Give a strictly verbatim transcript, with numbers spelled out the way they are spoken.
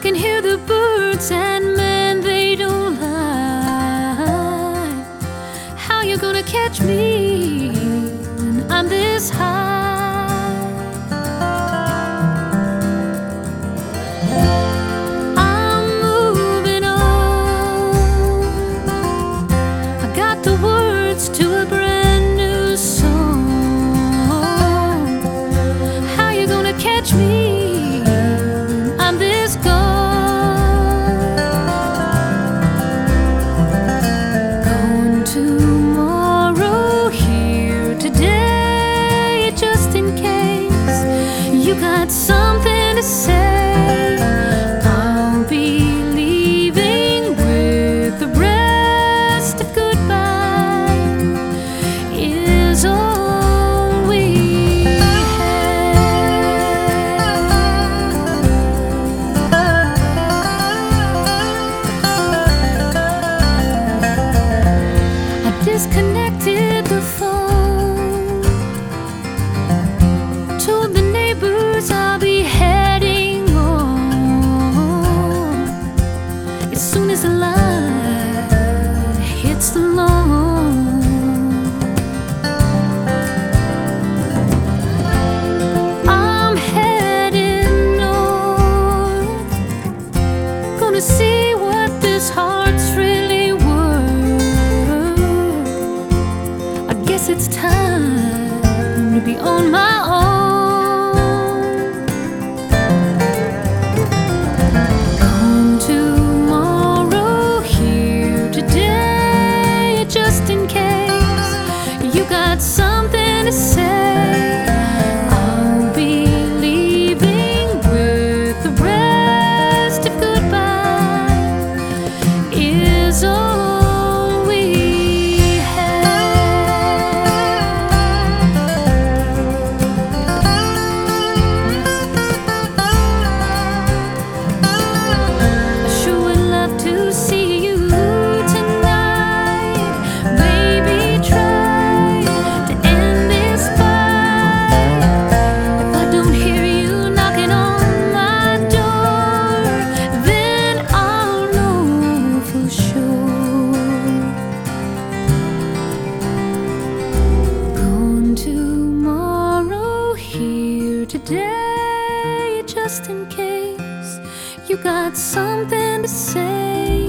can hear the birds, and man, they don't lie. How you gonna catch me when I'm this high? I'm moving on. I got the words to a brand new song. How you gonna catch me when I'm this gone? Gone tomorrow, here today, just in case you got something to say. I'll be leaving with the rest of goodbye is all we have. I disconnected the phone, told the neighbors I'll be heading home as soon as the light hits the lawn. I'm heading north, gonna see what this heart's really worth. I guess it's time to be on my own. Gone tomorrow, here today, just in case you got something to say. I'll be leaving with the rest of goodbye is all we have. I sure would love to see you tonight. Baby, try to end this fight. If I don't hear you knocking on my door, then I'll know for sure. Gone tomorrow, here today, just in case you got something to say.